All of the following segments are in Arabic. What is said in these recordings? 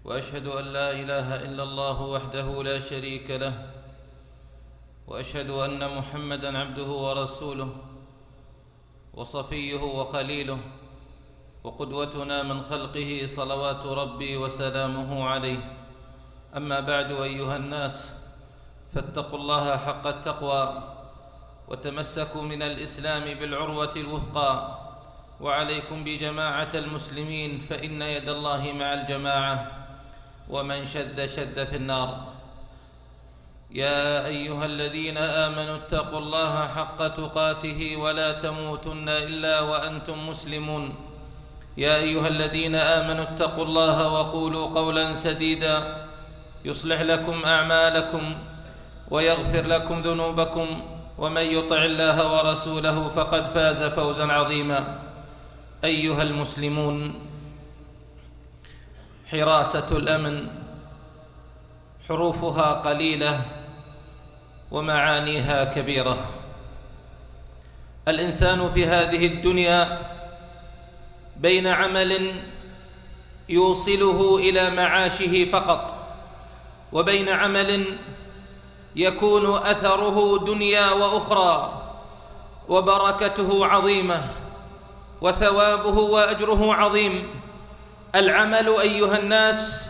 وأشهد أن لا إله إلا الله وحده لا شريك له، وأشهد أن محمدًا عبده ورسوله وصفيه وخليله وقدوتنا من خلقه، صلوات ربي وسلامه عليه. أما بعد، أيها الناس، فاتقوا الله حق التقوى وتمسكوا من الإسلام بالعروة الوثقى، وعليكم بجماعة المسلمين، فإن يد الله مع الجماعة، ومن شد شد في النار. يا أيها الذين آمنوا اتقوا الله حق تقاته ولا تموتن إلا وأنتم مسلمون. يا أيها الذين آمنوا اتقوا الله وقولوا قولا سديدا يصلح لكم أعمالكم ويغفر لكم ذنوبكم، ومن يطع الله ورسوله فقد فاز فوزا عظيما. أيها المسلمون، حراسة الأمن حروفها قليلة ومعانيها كبيرة. الإنسان في هذه الدنيا بين عمل يوصله إلى معاشه فقط، وبين عمل يكون أثره دنيا وأخرى، وبركته عظيمة وثوابه وأجره عظيم. العمل أيها الناس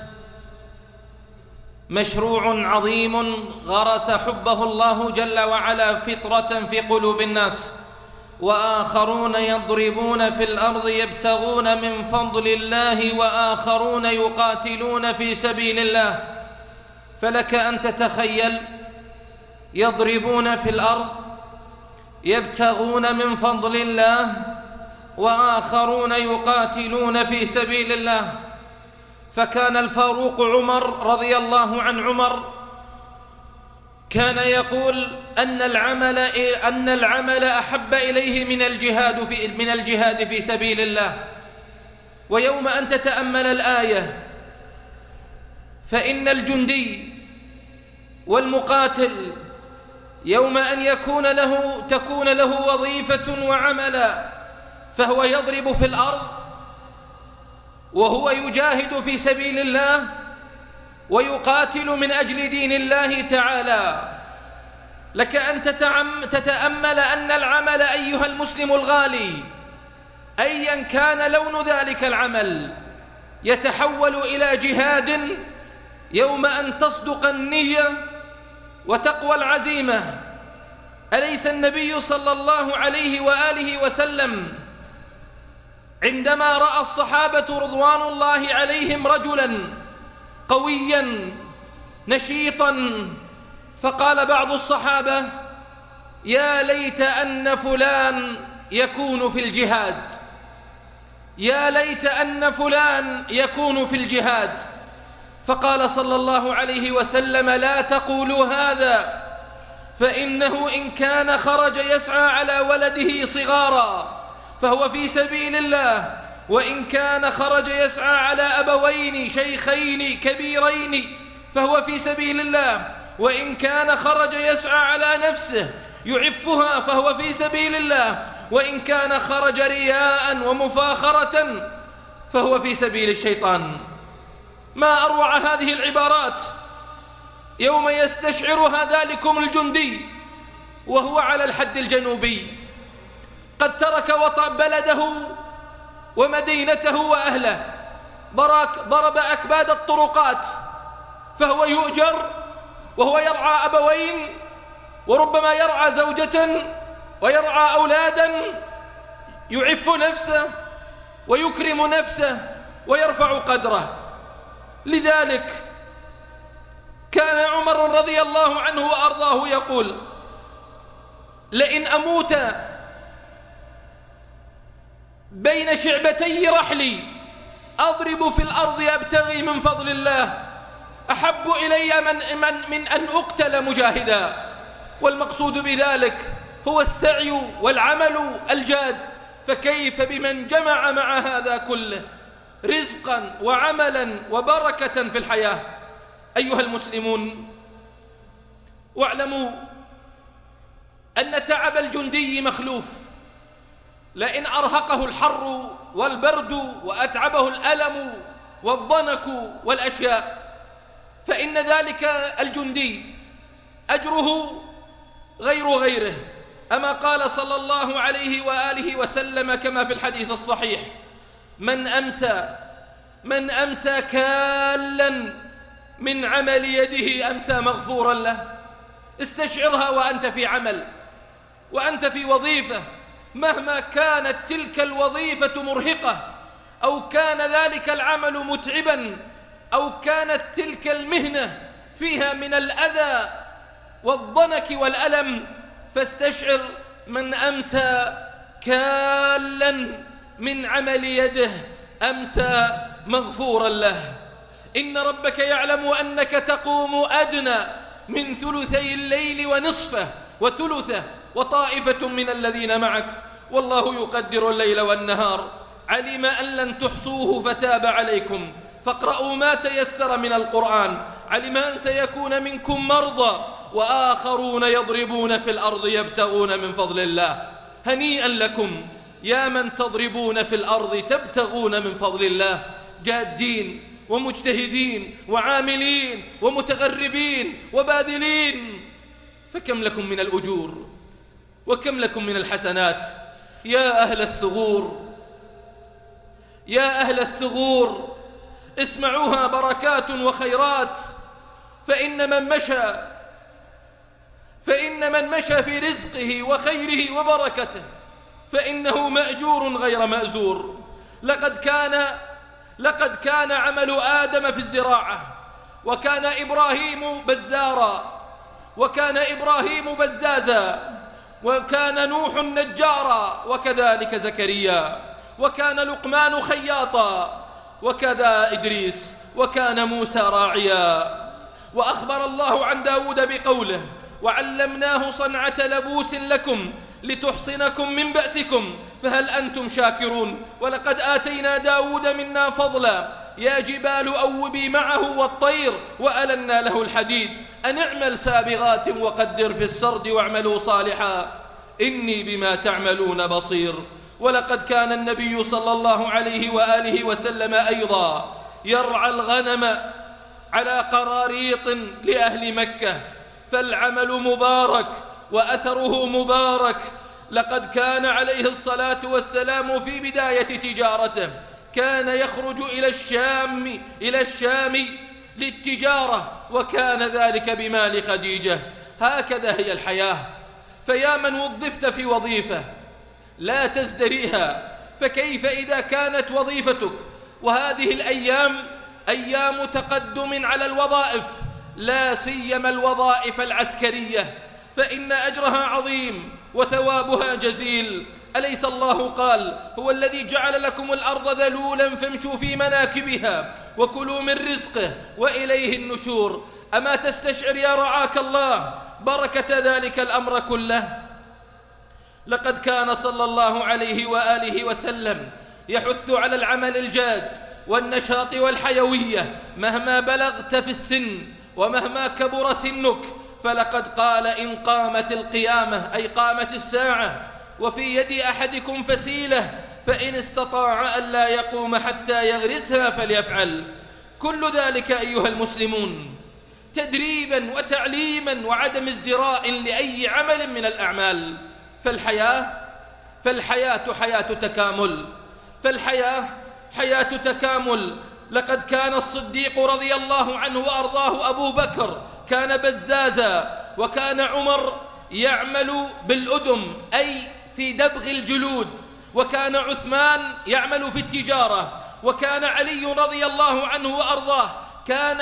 مشروع عظيم غرس حبه الله جل وعلا فطرة في قلوب الناس، وآخرون يضربون في الأرض يبتغون من فضل الله، وآخرون يقاتلون في سبيل الله. فلك أن تتخيل يضربون في الأرض يبتغون من فضل الله، وآخرون يقاتلون في سبيل الله. فكان الفاروق عمر رضي الله عن عمر كان يقول أن العمل أحب إليه من الجهاد في سبيل الله. ويوم أن تتأمل الآية، فإن الجندي والمقاتل يوم أن تكون له وظيفة وعملا، فهو يضرب في الأرض وهو يجاهد في سبيل الله ويقاتل من أجل دين الله تعالى. لك أن تتأمل أن العمل أيها المسلم الغالي، أيا كان لون ذلك العمل، يتحول إلى جهاد يوم أن تصدق النية وتقوى العزيمة. أليس النبي صلى الله عليه وآله وسلم عندما رأى الصحابة رضوان الله عليهم رجلا قويا نشيطا، فقال بعض الصحابة: يا ليت أن فلان يكون في الجهاد، يا ليت أن فلان يكون في الجهاد. فقال صلى الله عليه وسلم: لا تقولوا هذا، فإنه إن كان خرج يسعى على ولده صغارا فهو في سبيل الله، وإن كان خرج يسعى على أبوين شيخين كبيرين فهو في سبيل الله، وإن كان خرج يسعى على نفسه يعفها فهو في سبيل الله، وإن كان خرج رياء ومفاخرة فهو في سبيل الشيطان. ما أروع هذه العبارات يوم يستشعرها ذلكم الجندي وهو على الحد الجنوبي، قد ترك بلده ومدينته وأهله، ضرب أكباد الطرقات، فهو يؤجر وهو يرعى أبوين، وربما يرعى زوجة ويرعى أولادا، يعف نفسه ويكرم نفسه ويرفع قدره. لذلك كان عمر رضي الله عنه وأرضاه يقول: لئن أموت بين شعبتي رحلي أضرب في الأرض أبتغي من فضل الله أحب إلي من أن أقتل مجاهدا. والمقصود بذلك هو السعي والعمل الجاد، فكيف بمن جمع مع هذا كله رزقا وعملا وبركة في الحياة. أيها المسلمون، واعلموا أن تعب الجندي مخلوف، لئن أرهقه الحر والبرد وأتعبه الألم والضنك والأشياء، فإن ذلك الجندي أجره غير غيره. أما قال صلى الله عليه وآله وسلم كما في الحديث الصحيح: من أمسى كالا من عمل يده أمسى مغفورا له. استشعرها وأنت في عمل، وأنت في وظيفة، مهما كانت تلك الوظيفة مرهقة، أو كان ذلك العمل متعبا، أو كانت تلك المهنة فيها من الأذى والضنك والألم، فاستشعر من أمسى كالا من عمل يده أمسى مغفورا له. إن ربك يعلم أنك تقوم أدنى من ثلثي الليل ونصفه وثلثه وطائفة من الذين معك، والله يقدر الليل والنهار، علم أن لن تحصوه فتاب عليكم فاقرؤوا ما تيسر من القرآن، علم أن سيكون منكم مرضى وآخرون يضربون في الأرض يبتغون من فضل الله. هنيئا لكم يا من تضربون في الأرض تبتغون من فضل الله، جادين ومجتهدين وعاملين ومتغربين وباذلين، فكم لكم من الأجور وكم لكم من الحسنات. يا أهل الثغور، يا أهل الثغور، اسمعوها بركات وخيرات، فإن من مشى في رزقه وخيره وبركته فإنه مأجور غير مأزور. لقد كان عمل آدم في الزراعة، وكان إبراهيم بزارا، وكان إبراهيم بزازا، وكان نوح نجارا، وكذلك زكريا، وكان لقمان خياطا، وكذا إدريس، وكان موسى راعيا. وأخبر الله عن داود بقوله: وعلمناه صنعة لبوس لكم لتحصنكم من بأسكم فهل أنتم شاكرون. ولقد آتينا داود منا فضلا يا جبال أوبي معه والطير وألنا له الحديد أن اعمل سابغات وقدر في السرد واعملوا صالحا إني بما تعملون بصير. ولقد كان النبي صلى الله عليه وآله وسلم أيضا يرعى الغنم على قراريط لأهل مكة، فالعمل مبارك وأثره مبارك. لقد كان عليه الصلاة والسلام في بداية تجارته كان يخرج إلى الشام للتجارة، وكان ذلك بمال خديجة. هكذا هي الحياة. فيا من وظفت في وظيفة لا تزدريها، فكيف إذا كانت وظيفتك وهذه الأيام أيام تقدم على الوظائف، لا سيما الوظائف العسكرية، فإن أجرها عظيم وثوابها جزيل. أليس الله قال: هو الذي جعل لكم الأرض ذلولا فامشوا في مناكبها وكلوا من رزقه وإليه النشور. أما تستشعر يا رعاك الله بركة ذلك الأمر كله؟ لقد كان صلى الله عليه وآله وسلم يحث على العمل الجاد والنشاط والحيوية مهما بلغت في السن ومهما كبر سنك، فلقد قال: إن قامت القيامة أي قامت الساعة وفي يد أحدكم فسيلة فإن استطاع أن لا يقوم حتى يغرسها فليفعل. كل ذلك أيها المسلمون تدريبا وتعليما وعدم ازدراء لأي عمل من الأعمال. فالحياة حياة تكامل. لقد كان الصديق رضي الله عنه وأرضاه أبو بكر كان بزازا، وكان عمر يعمل بالأدم أي في دبغ الجلود، وكان عثمان يعمل في التجارة، وكان علي رضي الله عنه وأرضاه كان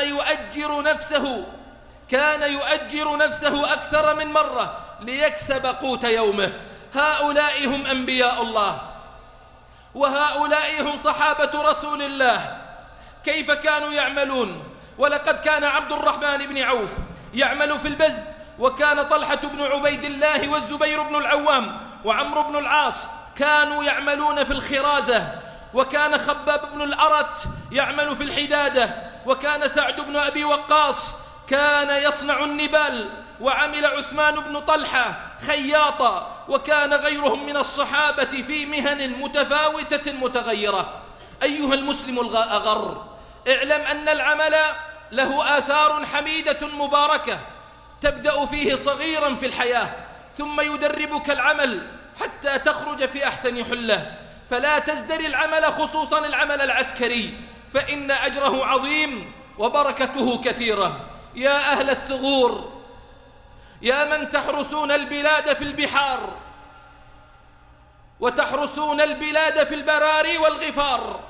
يؤجر نفسه أكثر من مرة ليكسب قوت يومه. هؤلاء هم أنبياء الله، وهؤلاء هم صحابة رسول الله. كيف كانوا يعملون؟ ولقد كان عبد الرحمن بن عوف يعمل في البز، وكان طلحة بن عبيد الله والزبير بن العوام وعمرو بن العاص كانوا يعملون في الخرازة، وكان خباب بن الأرت يعمل في الحدادة، وكان سعد بن أبي وقاص كان يصنع النبال، وعمل عثمان بن طلحة خياطا، وكان غيرهم من الصحابة في مهن متفاوتة متغيرة. أيها المسلم الأغر، اعلم أن العمل له آثار حميدة مباركة، تبدأ فيه صغيرا في الحياة ثم يدربك العمل حتى تخرج في أحسن حلة. فلا تزدري العمل، خصوصا العمل العسكري، فإن أجره عظيم وبركته كثيرة. يا أهل الثغور، يا من تحرسون البلاد في البحار وتحرسون البلاد في البراري والغفار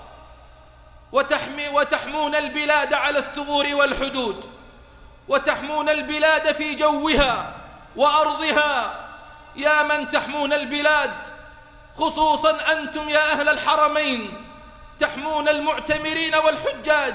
وتحمون البلاد على الثغور والحدود وتحمون البلاد في جوها وأرضها، يا من تحمون البلاد، خصوصا أنتم يا أهل الحرمين تحمون المعتمرين والحجاج،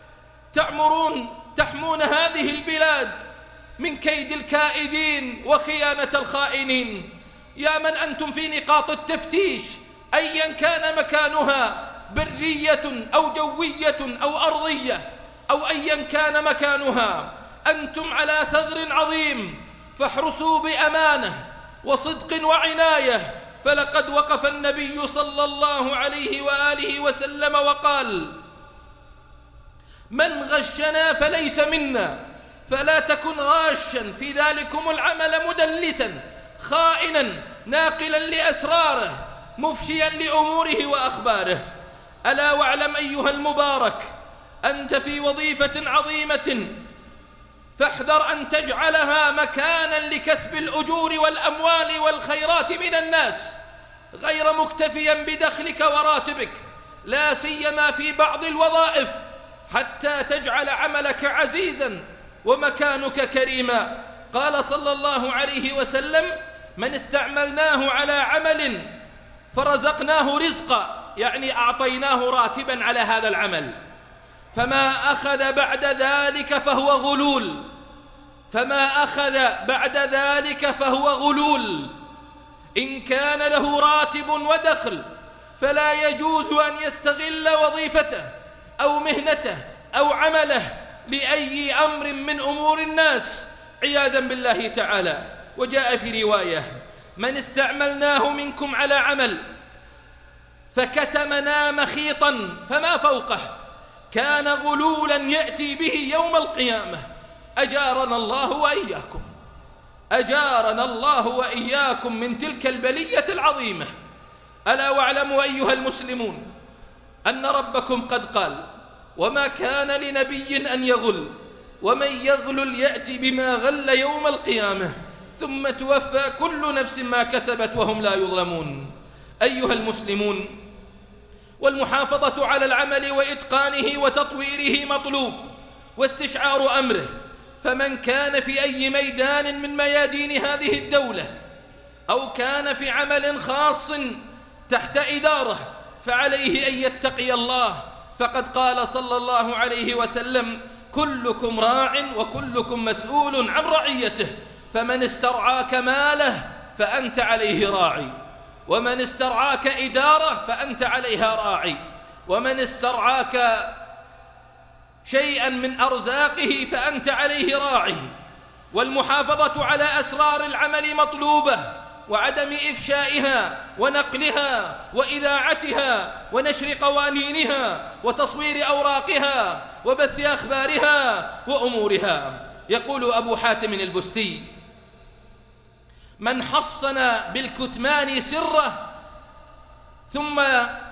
تحمون هذه البلاد من كيد الكائدين وخيانة الخائنين. يا من أنتم في نقاط التفتيش أيا كان مكانها، برية أو جوية أو أرضية أو أيا كان مكانها، أنتم على ثغر عظيم، فاحرسوا بأمانة وصدق وعناية. فلقد وقف النبي صلى الله عليه وآله وسلم وقال: من غشنا فليس منا. فلا تكن غاشا في ذلكم العمل، مدلسا خائنا ناقلا لأسراره، مفشيا لأموره وأخباره. ألا واعلم أيها المبارك، أنت في وظيفة عظيمة، فاحذر أن تجعلها مكانا لكسب الأجور والأموال والخيرات من الناس، غير مكتفيا بدخلك وراتبك، لا سيما في بعض الوظائف، حتى تجعل عملك عزيزا ومكانك كريما. قال صلى الله عليه وسلم: من استعملناه على عمل فرزقناه رزقا، يعني أعطيناه راتبا على هذا العمل، فما أخذ بعد ذلك فهو غلول، فما أخذ بعد ذلك فهو غلول. إن كان له راتب ودخل فلا يجوز أن يستغل وظيفته أو مهنته أو عمله لأي أمر من أمور الناس عياذا بالله تعالى. وجاء في رواية: من استعملناه منكم على عمل فكتمنا مخيطا فما فوقه كان غلولا يأتي به يوم القيامة. أجارنا الله وإياكم، أجارنا الله وإياكم من تلك البلية العظيمة. ألا واعلموا أيها المسلمون أن ربكم قد قال: وما كان لنبي أن يغل، ومن يغلل يأتي بما غل يوم القيامة ثم توفى كل نفس ما كسبت وهم لا يظلمون. أيها المسلمون، والمحافظة على العمل وإتقانه وتطويره مطلوب، واستشعار أمره. فمن كان في أي ميدان من ميادين هذه الدولة أو كان في عمل خاص تحت إدارة فعليه أن يتقي الله، فقد قال صلى الله عليه وسلم: كلكم راع وكلكم مسؤول عن رعيته، فمن استرعاك ماله فأنت عليه راعي، ومن استرعاك إدارة فأنت عليها راعي، ومن استرعاك شيئا من أرزاقه فأنت عليه راعي. والمحافظة على أسرار العمل مطلوبة، وعدم إفشائها ونقلها وإذاعتها ونشر قوانينها وتصوير أوراقها وبث أخبارها وأمورها. يقول أبو حاتم البستي: من حصن بالكتمان سره ثم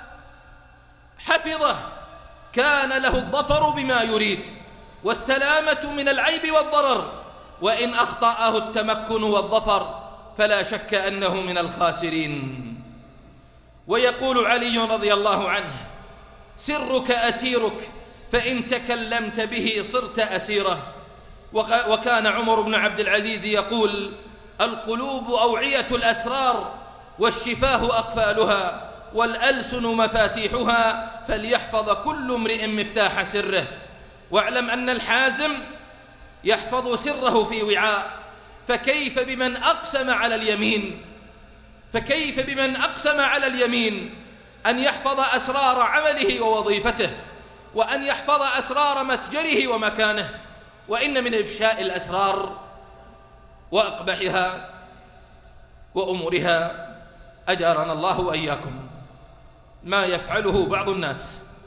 حفظه كان له الظفر بما يريد والسلامة من العيب والضرر، وإن أخطأه التمكن والظفر فلا شك أنه من الخاسرين. ويقول علي رضي الله عنه: سرك أسيرك، فإن تكلمت به صرت أسيره. وكان عمر بن عبد العزيز يقول: القلوب أوعية الأسرار، والشفاه أقفالها، والألسن مفاتيحها، فليحفظ كل امرئ مفتاح سره. واعلم أن الحازم يحفظ سره في وعاء، فكيف بمن أقسم على اليمين؟ فكيف بمن أقسم على اليمين أن يحفظ أسرار عمله ووظيفته، وأن يحفظ أسرار متجره ومكانه؟ وإن من إفشاء الأسرار وأقبحها وأمورها، أجارنا الله وإياكم، ما يفعله بعض الناس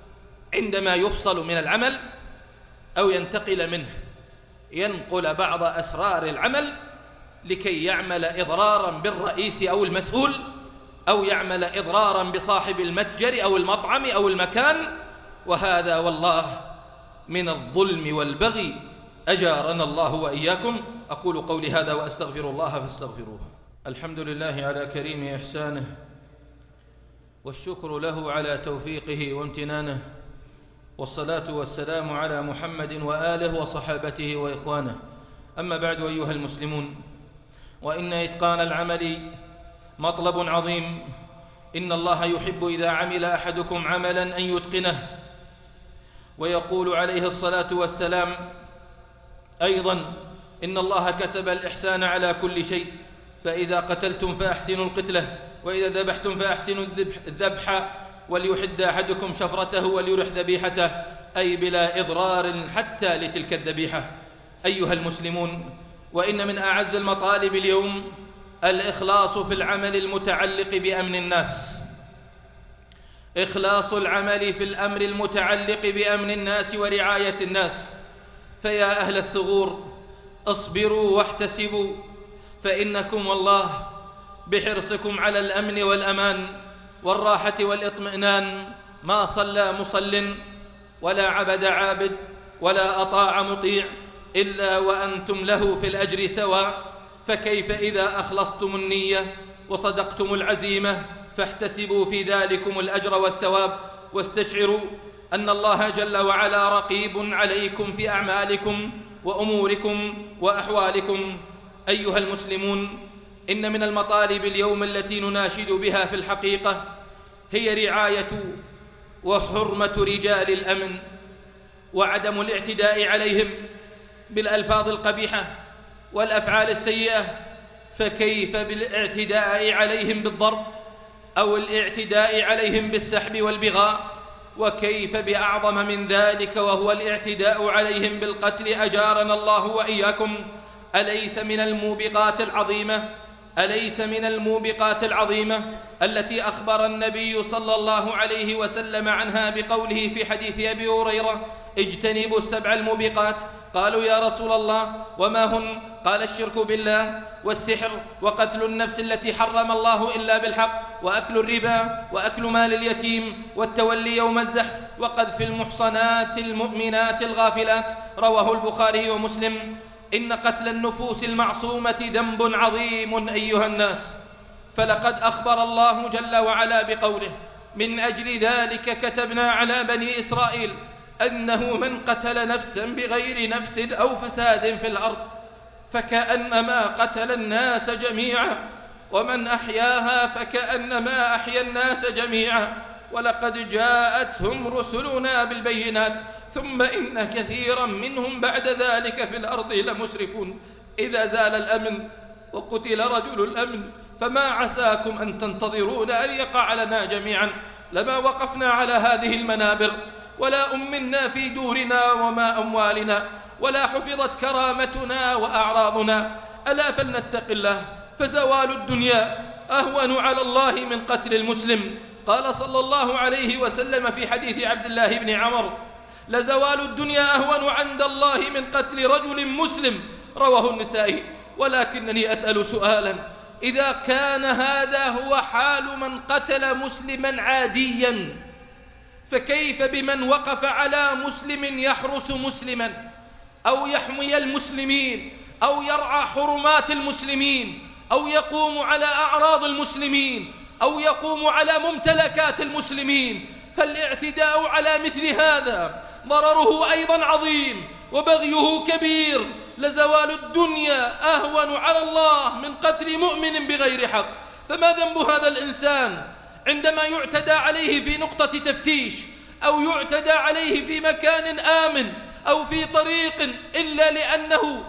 عندما يفصل من العمل أو ينتقل منه ينقل بعض أسرار العمل لكي يعمل إضرارا بالرئيس أو المسؤول، أو يعمل إضرارا بصاحب المتجر أو المطعم أو المكان، وهذا والله من الظلم والبغي، أجارنا الله وإياكم. أقول قولي هذا وأستغفر الله فاستغفروه. الحمد لله على كريم إحسانه، والشكر له على توفيقه وامتنانه، والصلاة والسلام على محمد وآله وصحابته وإخوانه. أما بعد، أيها المسلمون، وإن إتقان العمل مطلب عظيم. إن الله يحب إذا عمل أحدكم عملا أن يتقنه، ويقول عليه الصلاة والسلام أيضا: إن الله كتب الإحسان على كل شيء، فإذا قتلتم فأحسنوا القتلة، وإذا ذبحتم فأحسنوا الذبح، وليحد أحدكم شفرته وليرح ذبيحته، أي بلا إضرار حتى لتلك الذبيحة. أيها المسلمون، وإن من أعز المطالب اليوم الإخلاص في العمل المتعلق بأمن الناس. إخلاص العمل في الأمر المتعلق بأمن الناس ورعاية الناس. فيا أهل الثغور، اصبروا واحتسبوا، فإنكم والله بحرصكم على الأمن والأمان والراحة والاطمئنان ما صلى مصل ولا عبد عابد ولا أطاع مطيع إلا وأنتم له في الأجر سواء. فكيف إذا أخلصتم النية وصدقتم العزيمة؟ فاحتسبوا في ذلكم الأجر والثواب، واستشعروا أن الله جل وعلا رقيب عليكم في أعمالكم وأموركم وأحوالكم. أيها المسلمون، إن من المطالب اليوم التي نناشد بها في الحقيقة هي رعاية وحرمة رجال الأمن، وعدم الاعتداء عليهم بالألفاظ القبيحة والأفعال السيئة. فكيف بالاعتداء عليهم بالضرب أو الاعتداء عليهم بالسحب والبغاء؟ وكيف بأعظم من ذلك وهو الاعتداء عليهم بالقتل، أجارنا الله وإياكم. أليس من الموبقات العظيمة التي أخبر النبي صلى الله عليه وسلم عنها بقوله في حديث أبي هريرة: اجتنبوا السبع الموبقات. قالوا: يا رسول الله وما هن؟ قال: الشرك بالله، والسحر، وقتل النفس التي حرم الله إلا بالحق، وأكل الربا، وأكل مال اليتيم، والتولي يوم الزحف، وقذف المحصنات المؤمنات الغافلات. رواه البخاري ومسلم. إن قتل النفوس المعصومة ذنب عظيم أيها الناس، فلقد أخبر الله جل وعلا بقوله: من أجل ذلك كتبنا على بني إسرائيل أنه من قتل نفسا بغير نفس أو فساد في الأرض فكأنما قتل الناس جميعا، ومن أحياها فكأنما أحيا الناس جميعا، ولقد جاءتهم رسلنا بالبينات ثم إن كثيرا منهم بعد ذلك في الأرض لمسرفون. إذا زال الأمن وقتل رجل الأمن فما عساكم أن تنتظرون أن يقع لنا جميعا؟ لما وقفنا على هذه المنابر، ولا أمنا في دورنا وما أموالنا، ولا حفظت كرامتنا وأعراضنا. ألا فلنتق الله، فزوال الدنيا أهون على الله من قتل المسلم. قال صلى الله عليه وسلم في حديث عبد الله بن عمر: لزوال الدنيا أهون عند الله من قتل رجل مسلم. رواه النسائي. ولكنني أسأل سؤالا: إذا كان هذا هو حال من قتل مسلما عاديا، فكيف بمن وقف على مسلم يحرس مسلما، أو يحمي المسلمين، أو يرعى حرمات المسلمين، أو يقوم على أعراض المسلمين، أو يقوم على ممتلكات المسلمين؟ فالاعتداء على مثل هذا ضرره أيضا عظيم وبغيه كبير. لزوال الدنيا أهون على الله من قتل مؤمن بغير حق. فما ذنب هذا الإنسان عندما يعتدى عليه في نقطة تفتيش، أو يعتدى عليه في مكان آمن، أو في طريق، إلا لأنه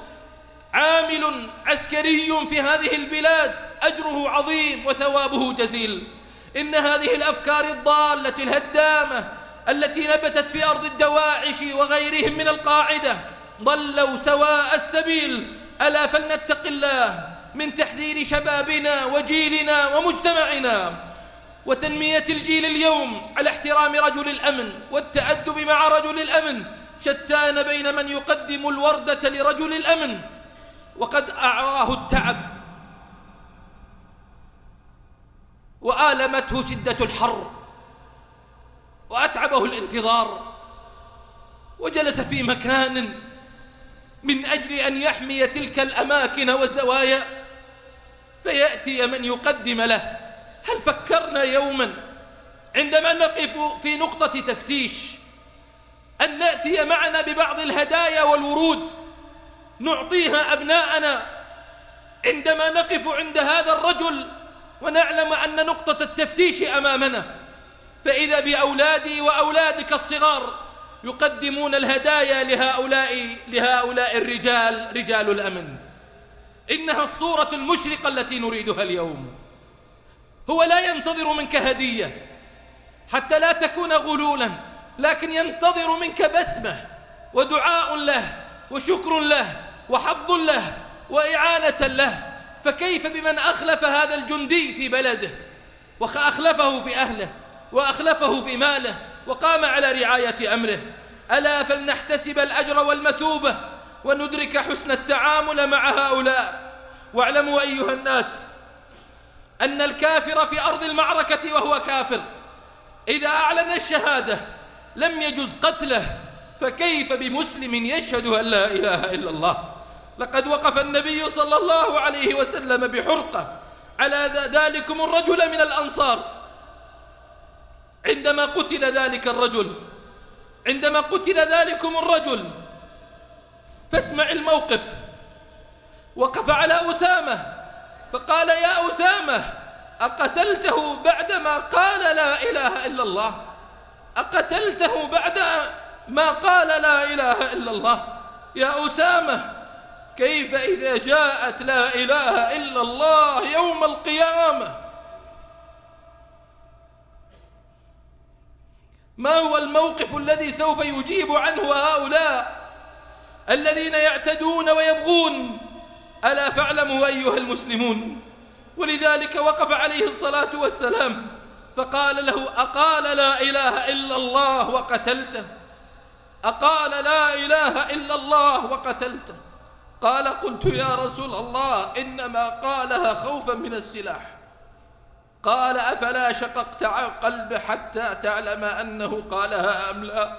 عامل عسكري في هذه البلاد أجره عظيم وثوابه جزيل؟ إن هذه الأفكار الضالة الهدامة التي نبتت في أرض الدواعش وغيرهم من القاعدة ضلوا سواء السبيل. ألا فلنتق الله من تحذير شبابنا وجيلنا ومجتمعنا. وتنمية الجيل اليوم على احترام رجل الأمن والتأدب مع رجل الأمن شتان بين من يقدم الوردة لرجل الأمن وقد أعراه التعب وآلمته شدة الحر وأتعبه الانتظار وجلس في مكان من أجل أن يحمي تلك الأماكن والزوايا، فيأتي من يقدم له. هل فكرنا يوما عندما نقف في نقطة تفتيش أن نأتي معنا ببعض الهدايا والورود نعطيها أبناءنا عندما نقف عند هذا الرجل ونعلم أن نقطة التفتيش أمامنا، فإذا بأولادي وأولادك الصغار يقدمون الهدايا لهؤلاء الرجال، رجال الأمن. إنها الصورة المشرقة التي نريدها اليوم. هو لا ينتظر منك هدية حتى لا تكون غلولا، لكن ينتظر منك بسمة ودعاء له وشكر له وحفظ له وإعانة له. فكيف بمن أخلف هذا الجندي في بلده وأخلفه في أهله وأخلفه في ماله وقام على رعاية أمره؟ ألا فلنحتسب الأجر والمثوبة وندرك حسن التعامل مع هؤلاء. واعلموا أيها الناس أن الكافر في أرض المعركة وهو كافر إذا أعلن الشهادة لم يجز قتله، فكيف بمسلم يشهد أن لا إله إلا الله؟ لقد وقف النبي صلى الله عليه وسلم بحرقة على ذلكم الرجل من الأنصار عندما قتل ذلكم الرجل. فاسمع الموقف. وقف على أسامة فقال: يا أسامة، أقتلته بعدما قال لا إله إلا الله؟ أقتلته بعد ما قال لا إله إلا الله؟ يا أسامة، كيف إذا جاءت لا إله إلا الله يوم القيامة؟ ما هو الموقف الذي سوف يجيب عنه هؤلاء الذين يعتدون ويبغون؟ ألا فاعلموا أيها المسلمون. ولذلك وقف عليه الصلاة والسلام فقال له: أقال لا إله إلا الله وقتلته؟ أقال لا إله إلا الله وقتلته؟ قال: قلت يا رسول الله إنما قالها خوفا من السلاح. قال: أفلا شققت عن قلبه حتى تعلم أنه قالها أم لا؟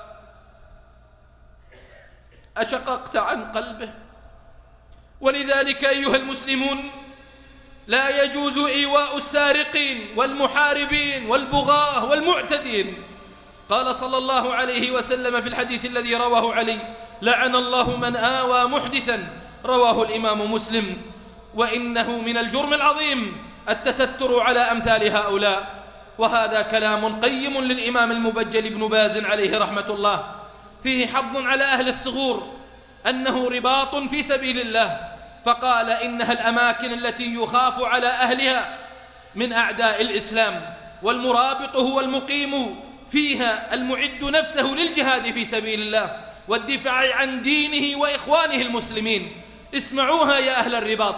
أشققت عن قلبه؟ ولذلك أيها المسلمون لا يجوز إيواء السارقين والمحاربين والبغاة والمعتدين. قال صلى الله عليه وسلم في الحديث الذي رواه علي: لعن الله من آوى محدثا، رواه الإمام مسلم. وإنه من الجرم العظيم التستر على أمثال هؤلاء. وهذا كلام قيم للإمام المبجل ابن باز عليه رحمة الله، فيه حظ على أهل الثغور أنه رباط في سبيل الله، فقال: إنها الأماكن التي يخاف على أهلها من أعداء الإسلام، والمرابط هو المقيم فيها المعد نفسه للجهاد في سبيل الله والدفاع عن دينه وإخوانه المسلمين. اسمعوها يا أهل الرباط،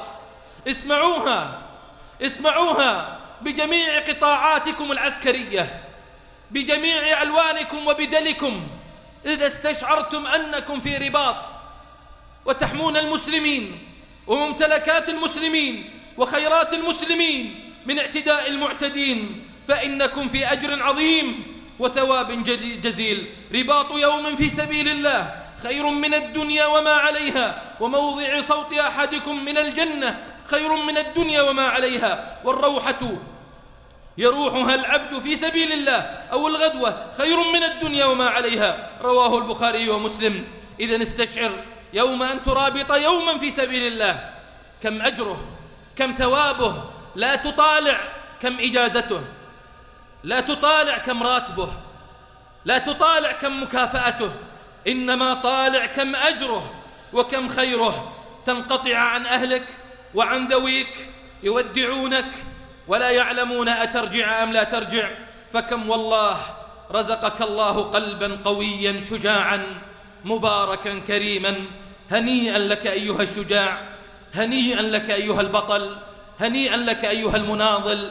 اسمعوها بجميع قطاعاتكم العسكرية، بجميع ألوانكم وبدلكم. إذا استشعرتم أنكم في رباط وتحمون المسلمين وممتلكات المسلمين وخيرات المسلمين من اعتداء المعتدين، فإنكم في أجر عظيم وثواب جزيل. رباط يوم في سبيل الله خير من الدنيا وما عليها، وموضع صوت أحدكم من الجنة خير من الدنيا وما عليها، والروحة يروحها العبد في سبيل الله أو الغدوة خير من الدنيا وما عليها، رواه البخاري ومسلم. إذن استشعر يوم أن ترابط يوما في سبيل الله كم أجره، كم ثوابه. لا تطالع كم إجازته، لا تطالع كم راتبه، لا تطالع كم مكافأته، إنما طالع كم أجره وكم خيره. تنقطع عن أهلك وعن ذويك يودعونك ولا يعلمون أترجع أم لا ترجع. فكم والله رزقك الله قلبا قويا شجاعا مباركا كريما. هنيئا لك أيها الشجاع، هنيئا لك أيها البطل، هنيئا لك أيها المناضل،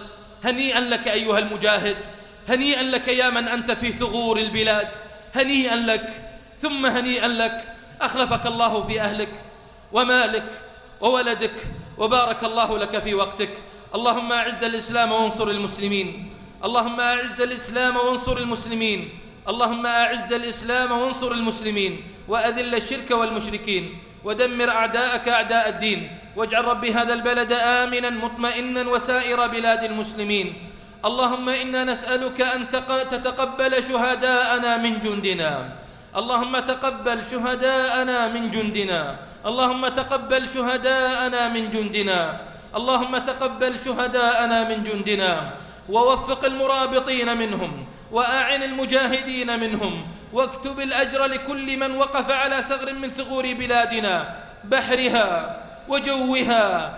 هنيئا لك أيها المجاهد، هنيئا لك يا من أنت في ثغور البلاد، هنيئا لك ثم هنيئا لك. أخلفك الله في أهلك ومالك وولدك، وبارك الله لك في وقتك. اللهم أعز الإسلام وانصر المسلمين، اللهم أعز الإسلام وانصر المسلمين، اللهم أعز الإسلام وانصر المسلمين، وأذل الشرك والمشركين، ودمر أعداءك أعداء الدين، واجعل ربي هذا البلد آمنا مطمئنا وسائر بلاد المسلمين. اللهم إنا نسألك أن تتقبل شهداءنا من جندنا، اللهم تقبل شهداءنا من جندنا، اللهم تقبل شهداءنا من جندنا، اللهم تقبل شهداءنا من جندنا، ووفق المرابطين منهم، وأعن المجاهدين منهم، واكتب الأجر لكل من وقف على ثغر من ثغور بلادنا، بحرها وجوها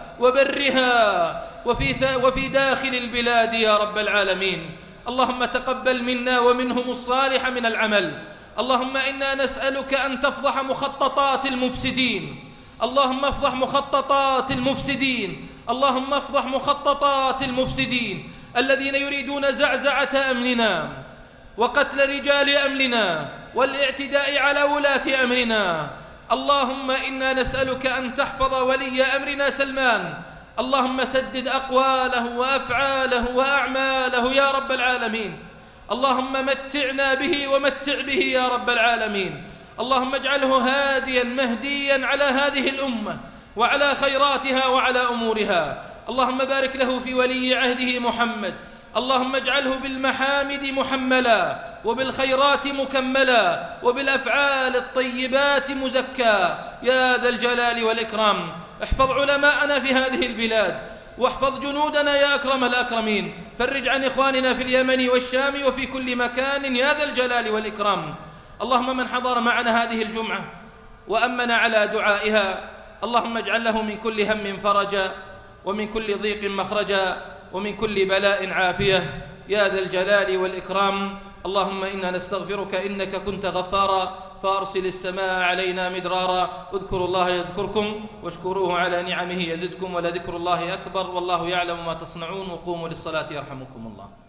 وبرها وفي داخل البلاد يا رب العالمين. اللهم تقبل منا ومنهم الصالح من العمل. اللهم إنا نسألك أن تفضح مخططات المفسدين، اللهم افضح مخططات المفسدين، اللهم افضح مخططات المفسدين الذين يريدون زعزعة أمننا وقتل رجال أمننا والاعتداء على ولاة أمرنا. اللهم إنا نسألك أن تحفظ ولي أمرنا سلمان، اللهم سدد أقواله وأفعاله وأعماله يا رب العالمين. اللهم متعنا به ومتع به يا رب العالمين. اللهم اجعله هاديا مهديا على هذه الأمة وعلى خيراتها وعلى أمورها. اللهم بارك له في ولي عهده محمد، اللهم اجعله بالمحامد محملا، وبالخيرات مكملا، وبالأفعال الطيبات مزكى يا ذا الجلال والإكرام. احفظ علماءنا في هذه البلاد، واحفظ جنودنا يا أكرم الأكرمين. فرج عن إخواننا في اليمن والشام وفي كل مكان يا ذا الجلال والإكرام. اللهم من حضر معنا هذه الجمعة وأمن على دعائها، اللهم اجعل له من كل هم فرجا، ومن كل ضيق مخرجا، ومن كل بلاء عافية يا ذا الجلال والإكرام. اللهم إنا نستغفرك إنك كنت غفارا، فأرسل السماء علينا مدرارا. اذكروا الله يذكركم، واشكروه على نعمه يزدكم، ولذكر الله أكبر، والله يعلم ما تصنعون. وقوموا للصلاة يرحمكم الله.